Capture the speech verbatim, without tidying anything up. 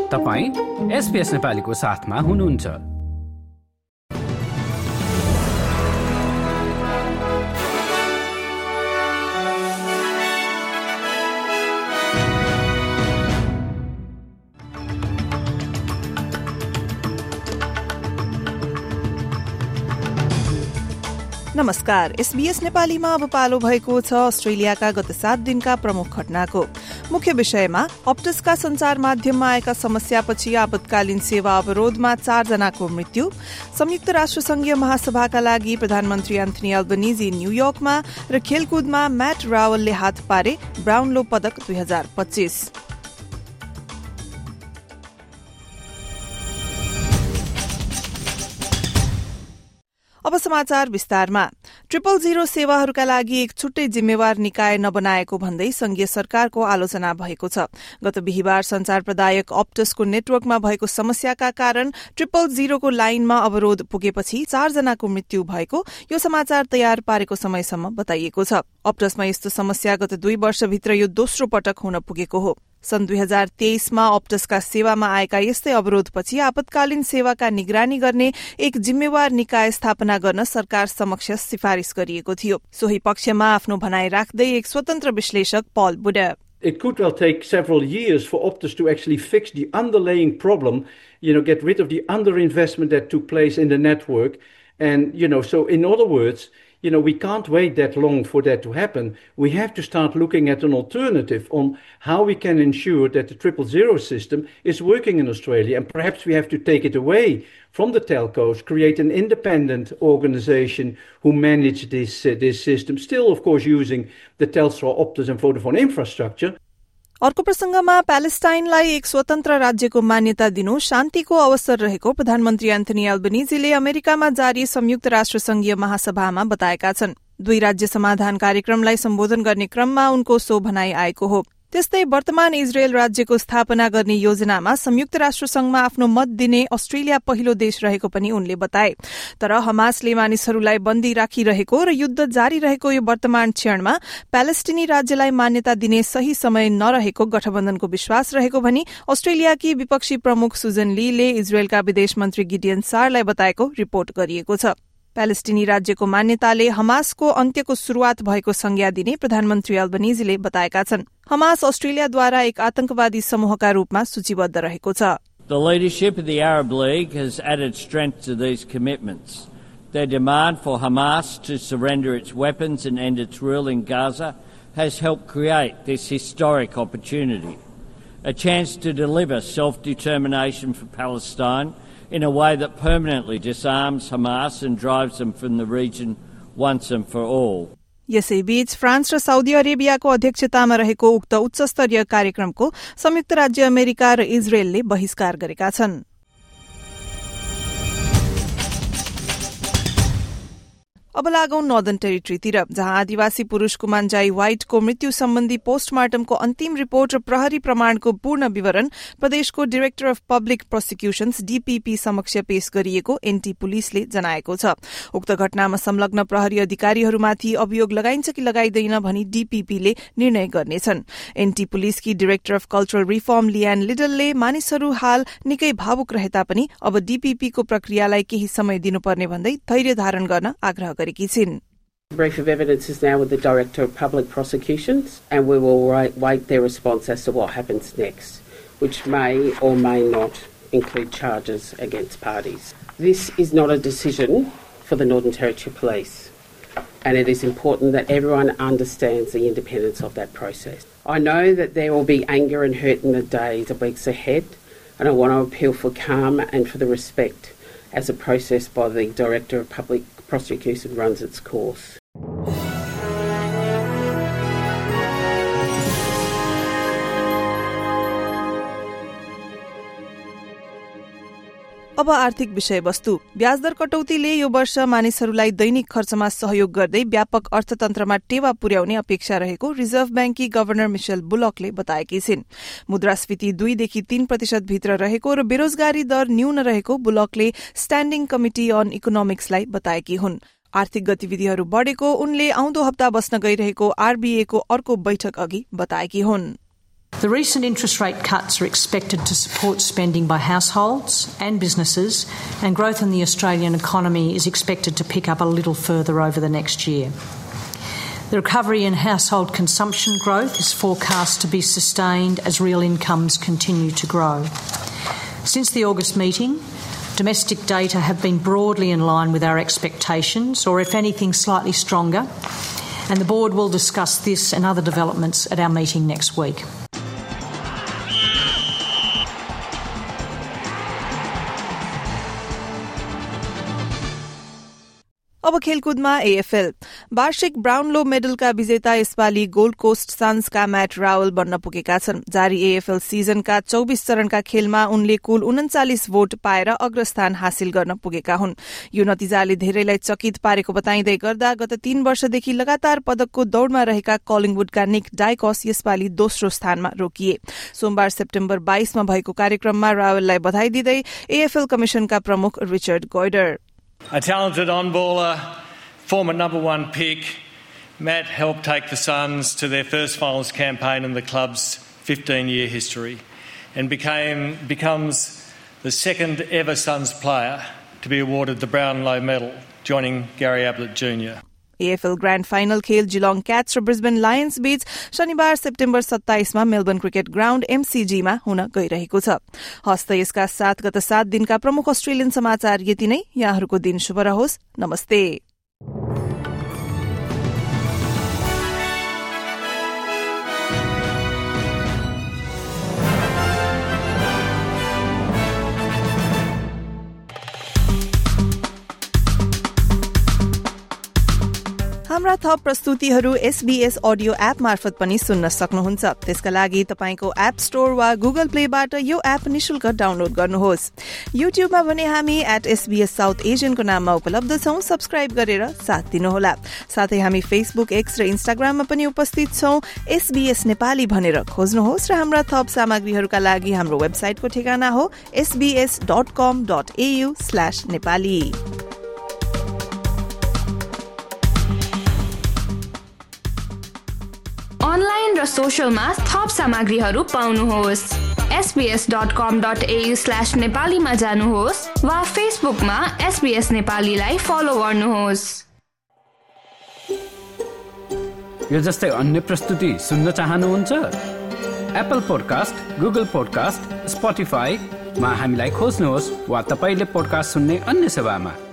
तपाईं एसपीएस नेपालीको साथमा हुनुहुन्छ। नमस्कार, एसबीएस नेपालीमा अब पालो भएको छ अस्ट्रेलियाका गत सात दिनका प्रमुख घटनाको। मुख्य विषयमा अप्टसका संचार माध्यममा आएका समस्यापछि आपतकालीन सेवा अवरोधमा चारजनाको मृत्यु, संयुक्त राष्ट्र संघीय महासभाका लागि प्रधानमन्त्री एन्थनी अल्बनीजी न्यूयोर्कमा र खेलकुदमा म्याट रावलले हात पारे ब्राउनलो पदक दुई हजार पच्चीस। अब समाचार विस्तारमा। ट्रिपल जीरो सेवाहरूका लागि एक छुट्टै जिम्मेवार निकाय नबनाएको भन्दै संघीय सरकारको आलोचना भएको छ। गत बिहिबार संचार प्रदायक अप्टसको नेटवर्कमा भएको समस्याका कारण ट्रिपल जीरोको लाइनमा अवरोध पुगेपछि चारजनाको मृत्यु भएको यो समाचार तयार पारेको समयसम्म बताइएको छ। अप्टसमा यस्तो समस्या गत दुई वर्षभित्र यो दोस्रो पटक हुन पुगेको हो। सन् दुई हजार तेइसमा अप्टसका सेवामा आएका यस्तै अवरोधपछि आपतकालीन सेवाका निगरानी गर्ने एक जिम्मेवार निकाय स्थापना गर्न सरकार समक्ष सिफारिश गरिएको थियो। सोही पक्षमा आफ्नो भनाई राख्दै एक स्वतन्त्र विश्लेषक पल बुडा, It could well take several years for Optus to actually fix the underlying problem, you know, get rid of the underinvestment that took place in the network. And, you know, so in other words, you know, we can't wait that long for that to happen. We have to start looking at an alternative on how we can ensure that the triple zero system is working in Australia. And perhaps we have to take it away from the telcos, create an independent organisation who manage this, uh, this system, still, of course, using the Telstra, Optus and Vodafone infrastructure. अर्को प्रसंगमा प्यालेस्टाइनलाई एक स्वतन्त्र राज्यको मान्यता दिनु शान्तिको अवसर रहेको प्रधानमन्त्री एन्थनी अल्बनीजीले अमेरिकामा जारी संयुक्त राष्ट्र संघीय महासभामा बताएका छन्। दुई राज्य समाधान कार्यक्रमलाई सम्बोधन गर्ने क्रममा उनको सो भनाई आएको हो। त्यस्तै वर्तमान इजरायल राज्यको स्थापना गर्ने योजनामा संयुक्त राष्ट्र संघमा आफ्नो मत दिने अस्ट्रेलिया पहिलो देश रहेको पनि उनले बताए। तर हमासले मानिसहरूलाई बन्दी राखिरहेको र युद्ध जारी रहेको यो वर्तमान क्षणमा प्यालेस्टिनी राज्यलाई मान्यता दिने सही समय नरहेको गठबन्धनको विश्वास रहेको भनी अस्ट्रेलियाकी विपक्षी प्रमुख सुजन लीले इजरायलका विदेश मन्त्री गिडियन सारलाई बताएको रिपोर्ट गरिएको छ। प्यालेस्टिनी राज्यको मान्यताले हमासको अन्त्यको शुरूआत भएको संज्ञा दिने प्रधानमन्त्री अल्बनीजीले बताएका छन्। हमास अस्ट्रेलियाद्वारा एक आतंकवादी समूहका रूपमा सूचीबद्ध रहेको छ। The leadership of the Arab League has added strength to these commitments. Their demand for Hamas to surrender its weapons and end its rule in Gaza has helped create this historic opportunity, a chance to deliver self-determination for Palestine in a way that permanently disarms Hamas and drives them from the region once and for all. यसैबीच France र Saudi अरेबियाको अध्यक्षतामा रहेको उक्त उच्चस्तरीय कार्यक्रमको संयुक्त राज्य अमेरिका र इजरायलले बहिष्कार गरेका छन्। अब लागौं नर्दर्न टेरिटरीतिर, जहाँ आदिवासी पुरूष कुमान्जाई व्हाइटको मृत्यु सम्बन्धी पोस्टमार्टमको अन्तिम रिपोर्ट र प्रहरी प्रमाणको पूर्ण विवरण प्रदेशको director of public prosecutions DPP समक्ष पेश गरिएको एनटी पुलिसले जनाएको छ। उक्त घटनामा संलग्न प्रहरी अधिकारीहरूमाथि अभियोग लगाइन्छ कि लगाइँदैन भनी डीपीपीले निर्णय गर्नेछन्। एनटी पुलिसकी director of cultural reform Leanne लिडलले मानिसहरू हाल निकै भावुक रहे तापनि अब डीपीपीको प्रक्रियालाई केही समय दिनुपर्ने भन्दै धैर्य धारण गर्न आग्रह गरेकी छिन्। Brief of evidence is now with the Director of Public Prosecutions, and we will wait their response as to what happens next, which may or may not include charges against parties. This is not a decision for the Northern Territory Police, and it is important that everyone understands the independence of that process. I know that there will be anger and hurt in the days and weeks ahead, and I want to appeal for calm and for the respect as a process by the Director of Public Prosecution runs its course. अब आर्थिक विषयवस्तु। ब्याजदर कटौतीले यो वर्ष मानिसहरूलाई दैनिक खर्चमा सहयोग गर्दै व्यापक अर्थतन्त्रमा टेवा पुर्याउने अपेक्षा रहेको रिजर्भ ब्याङ्ककी गभर्नर मिशेल बुलकले बताएकी छिन्। मुद्रास्फीति दुईदेखि तीन प्रतिशत भित्र रहेको र बेरोजगारी दर न्यून रहेको बुलकले स्ट्याण्डिङ कमिटी अन इकोनोमिक्सलाई बताएकी हुन्। आर्थिक गतिविधिहरू बढ़ेको उनले आउँदो हप्ता बस्न गइरहेको आरबीए को अर्को बैठक अघि बताएकी हुन्। The recent interest rate cuts are expected to support spending by households and businesses, and growth in the Australian economy is expected to pick up a little further over the next year. The recovery in household consumption growth is forecast to be sustained as real incomes continue to grow. Since the August meeting, domestic data have been broadly in line with our expectations, or if anything, slightly stronger, and the Board will discuss this and other developments at our meeting next week. अब खेलकुदमा AFL वार्षिक Brownlow मेडलका विजेता यसपालि Gold Coast सन्सका Matt Rowell बन्न पुगेका छन्। जारी एएफएल सिजनका चौबीस चरणका खेलमा उनले कुल उन्चालिस भोट पाएर अग्रस्थान हासिल गर्न पुगेका हुन्। यो नतिजाले धेरैलाई चकित पारेको बताइँदै गर्दा गत तीन वर्षदेखि लगातार पदकको दौड़मा रहेका कलिङवुडका निक डाइकस यसपालि दोस्रो स्थानमा रोकिए। सोमबार सेप्टेम्बर बाइसमा भएको कार्यक्रममा रावललाई बधाई दिँदै एएफएल कमिशनका प्रमुख Richard Goyder, A talented on-baller, former number one pick, Matt helped take the Suns to their first finals campaign in the club's fifteen-year history and became becomes the second ever Suns player to be awarded the Brownlow Medal, joining Gary Ablett Junior AFL grand final खेल Geelong Cats र Brisbane Lions बीच शनिबार September सत्ताइसमा Melbourne Cricket Ground एमसीजीमा हुन गइरहेको छ। हस्त यसका साथ गत सात दिनका प्रमुख अस्ट्रेलियन समाचार यति नै। यहाँहरूको दिन शुभ रहोस्। नमस्ते। हाम्रा थप प्रस्तुतिहरू एसबीएस अडियो एप मार्फत पनि सुन्न सक्नुहुन्छ। त्यसका लागि तपाईको एप स्टोर वा गुगल प्लेबाट यो एप निशुल्क डाउनलोड गर्नुहोस्। युट्युबमा भने हामी एट एसबीएस साउथ एशियनको नाममा उपलब्ध छौं। सब्स्क्राइब गरेर साथ दिनुहोला। साथै हामी फेसबुक, एक्स र इन्स्टाग्राममा पनि उपस्थित छौं। एसबीएस नेपाली भनेर खोज्नुहोस् र हाम्रा थप सामग्रीहरूका लागि हाम्रो वेबसाइटको ठेगाना हो SBS dot com dot AU slash Nepali. Online र सोशलमा थप सामग्रीहरू पाउनुहोस्। SBS dot com dot AU slash नेपालीमा जानुहोस् वा फेसबुकमा एसबीएस नेपालीलाई फलो गर्नुहोस्। यो जस्तै अन्य प्रस्तुति सुन्न चाहनुहुन्छ? एप्पल पोडकास्ट, गुगल पोडकास्ट, स्पोटिफाईमा हामीलाई खोज्नुहोस् वा तपाईले पोडकास्ट सुन्ने अन्य सेवामा।